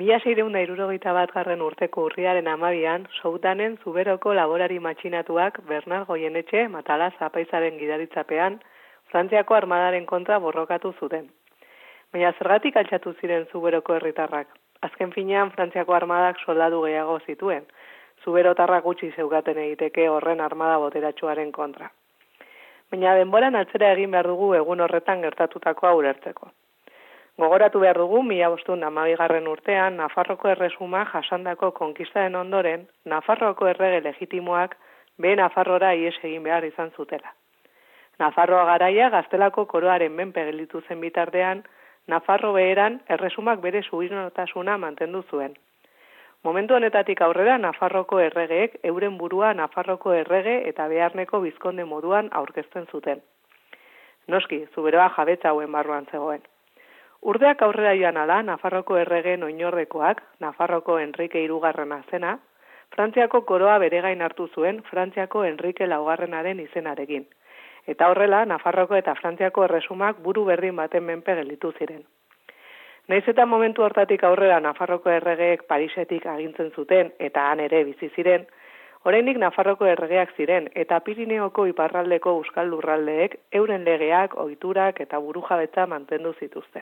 1661 urteko urriaren 12an, Soutanen Zuberoko laborari matxinatuak Bernard Goyenetxe Matalaz apaizaren gidaritzapean Frantziako armadaren kontra borrokatu zuten. Baina zergatik altxatu ziren Zuberoko herritarrak? Azken finean Frantziako armadak soldadu gehiago zituen, Zuberotarrak gutxi zeukaten egiteke horren armada boteratsuaren kontra. Baina denboran atzera egin behar dugu egun horretan gertatutakoa ulertzeko. Gogoratu behar dugu 1512 urtean Nafarroko erresuma jasandako konkistaren ondoren, Nafarroako errege legitimoak behe Nafarrora ihes egin behar izan zutela. Nafarroa garaia Gaztelako koroaren menpe gelditu zen bitartean, Nafarro beheran erresumak bere subiranotasuna mantendu zuen. Momentu honetatik aurrera Nafarroko erregeek euren burua Nafarroko errege eta beharneko bizkonde moduan aurkezten zuten. Noski, Zuberoa jabetza hauen barruan zegoen. Urteak aurrera joan ala, Nafarroko erregeen oinordekoak, Nafarroko Enrike hirugarrena zena, Frantziako koroa bere gain hartu zuen Frantziako Enrike laugarrenaren izenarekin. Eta horrela, Nafarroko eta Frantziako erresumak buru berdin baten menpe gelditu ziren. Naiz eta momentu hortatik aurrera Nafarroko erregeek Parisetik agintzen zuten eta han ere bizi ziren, oraindik Nafarroko erregeak ziren eta Pirineoko iparraldeko euskal lurraldeek euren legeak, ohiturak eta burujabetza mantendu zituzten.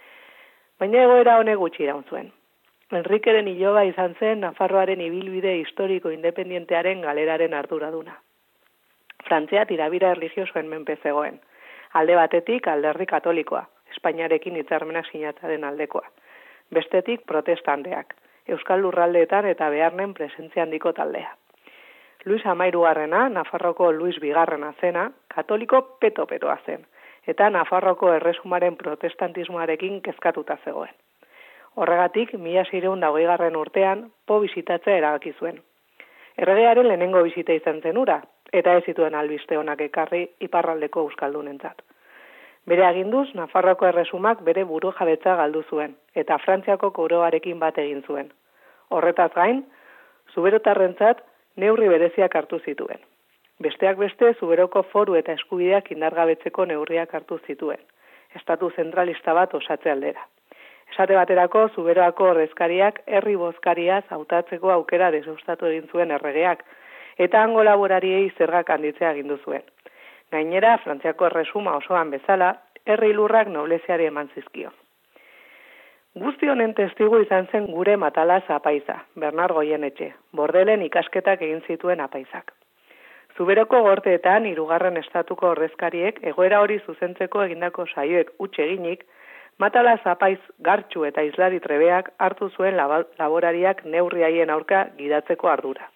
Baina egoera honek gutxi iraun zuen. Enrikeren iloba izan zen Nafarroaren ibilbide historiko independientearen galeraren arduraduna. Frantzia tirabira erlijiosoen menpe zegoen. Alde batetik alderdi katolikoa, Espainiarekin hitzarmenak sinatzearen aldekoa. Bestetik protestanteak, euskal lurraldeetan eta beharnen presentzia handiko taldea. Luis Amairugarrena, Nafarroko Luis Bigarrena zena, katoliko peto-petoa zen, eta Nafarroko erresumaren protestantismoarekin kezkatuta zegoen. Horregatik, 1620 urtean, Po bisitatzea erabaki zuen. Erregearen lehenengo bisita izan zen hura, eta ez zituen albiste onak ekarri iparraldeko euskaldunentzat. Bere aginduz, Nafarroko erresumak bere burujabetza galdu zuen, eta Frantziako koroarekin bat egin zuen. Horretaz gain, Zuberotarrentzat neurri bereziak hartu zituen. Besteak beste, Zuberoko foru eta eskubideak indargabetzeko neurriak hartu zituen, estatu zentralista bat osatze aldera. Esate baterako, Zuberoako ordezkariak herri bozkariaz hautatzeko aukera deusustatu egin zuen erregeak, eta hango laborariei zergak handitzea agindu zuen. Gainera, Frantziako erresuma osoan bezala, herri lurrak nobleziari eman zizkio. Guzti honen testigu izan zen gure Matalaz apaiza, Bernard Goyenetxe, bordelen ikasketak egin zituen apaizak. Zuberoko gorteetan, 3. estatuko ordezkariek egoera hori zuzentzeko egindako saioek huts eginik, Matalaz apaiz gartxu eta islari trebeak hartu zuen laborariak neurri haien aurka gidatzeko ardura.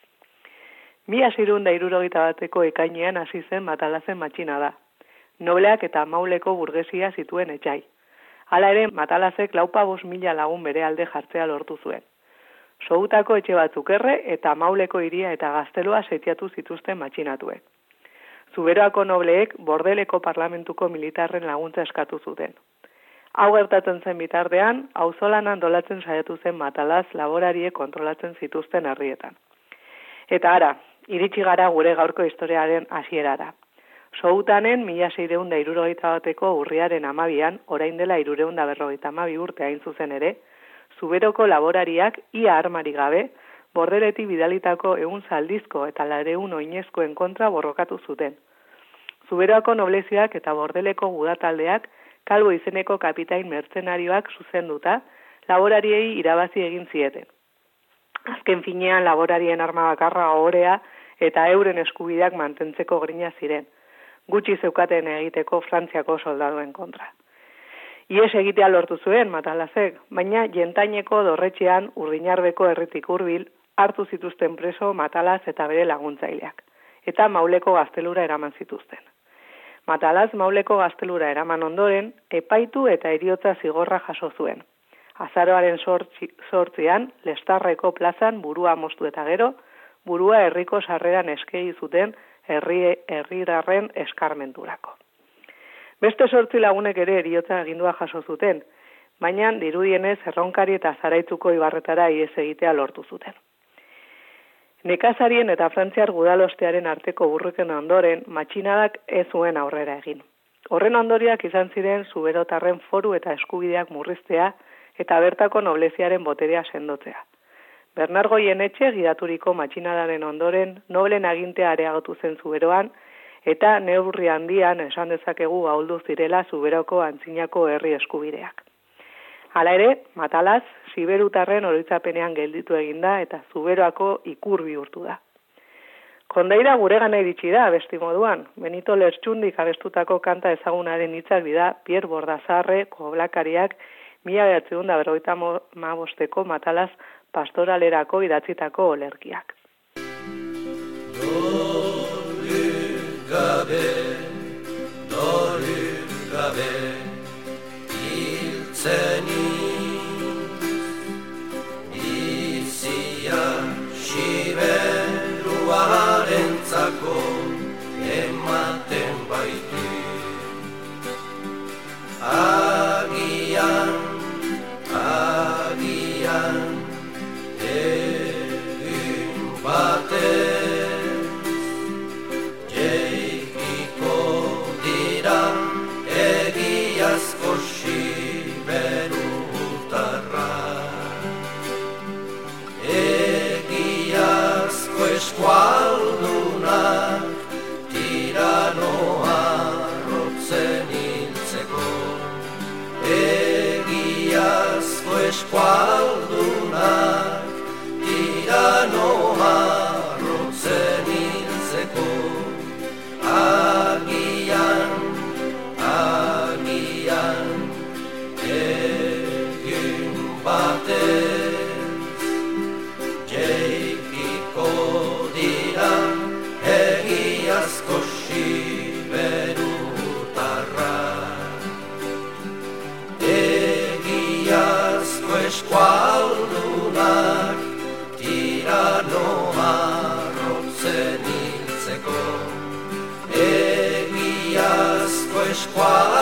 1661 ekainean hasi zen Matalazen matxina da. Nobleak eta mauleko burgesia zituen etxai. Hala ere, Matalazek 4.000 lagun bere alde jartzea lortu zuen. Soutako etxe batzuk erre eta mauleko hiria eta gazteloa setiatu zituzten matxinatuek. Zuberoako nobleek bordeleko parlamentuko militarren laguntza eskatu zuten. Hau gertatzen zen bitartean, auzolan antolatzen saiatu zen Matalaz laborariek kontrolatzen zituzten herrietan. Eta ara, iritsi gara gure gaurko historiaren hasierara. Soutanen 1661ko urriaren 12an, orain dela 352 urte hain zuzen ere, Zuberoko laborariak ia armari gabe, bordeletik bidalitako 100 zaldizko eta 200 oinezkoen kontra borrokatu zuten. Zuberoako noblezioak eta bordeleko gudataldeak Kalbo izeneko kapitain mertzenarioak zuzenduta, laborariei irabazi egin zieten. Azken finean laborarien arma bakarra ohorea eta euren eskubideak mantentzeko grina ziren, gutxi zeukaten egiteko Frantziako soldaduen kontra. Ihes egitea lortu zuen Matalazek, baina Jentaineko dorretxean Urdinarbeko herritik hurbil hartu zituzten preso Matalaz eta bere laguntzaileak, eta Mauleko gaztelura eraman zituzten. Matalaz Mauleko gaztelura eraman ondoren, epaitu eta heriotza zigorra jaso zuen. Azaroaren 8an, Lestarreko plazan burua moztu eta gero, burua herriko sarreran eskegi zuten herrirarren eskarmenturako. Beste 8 lagunek ere heriotza agindua jaso zuten, baina dirudienez Erronkari eta Zaraitzuko ibarretara ihes egitea lortu zuten. Nekazarien eta Frantziar gudalostearen arteko burruken ondoren, matxinadak ez zuen aurrera egin. Horren ondoriak izan ziren Zuberotarren foru eta eskubideak murriztea eta bertako nobleziaren boterea sendotzea. Bernard Goyenetxe gidaturiko matxinadaren ondoren noblen agintea areagotu zen Zuberoan, eta neurri handian esan dezakegu ahuldu zirela Zuberoko antzinako herri eskubideak. Hala ere, Matalaz, siberutarren oroitzapenean gelditu eginda eta Zuberoako ikur bihurtu da. Kondaira guregana iritsi da abesti moduan. Benito Lertxundik abestutako kanta ezagunaren hitzak dira Pierre Bordazarre koblakariak 1955ko Matalaz pastoralerako idatzitako olerkiak. Gabe, hiltzeni izia siberuarentzako ematen baitu. Agian egun batez jeikiko dira egiazko siberutarra. Egiazko eskualdunak tiranoa rotzen hiltzeko. Egiazko eskualdunak tiranoa rotzen hiltzeko. Agian egun batez jeikiko dira egiazko siberutarra. Egiazko eskualdunak tiranoa rotzen hiltzeko. Egiazko eskualdunak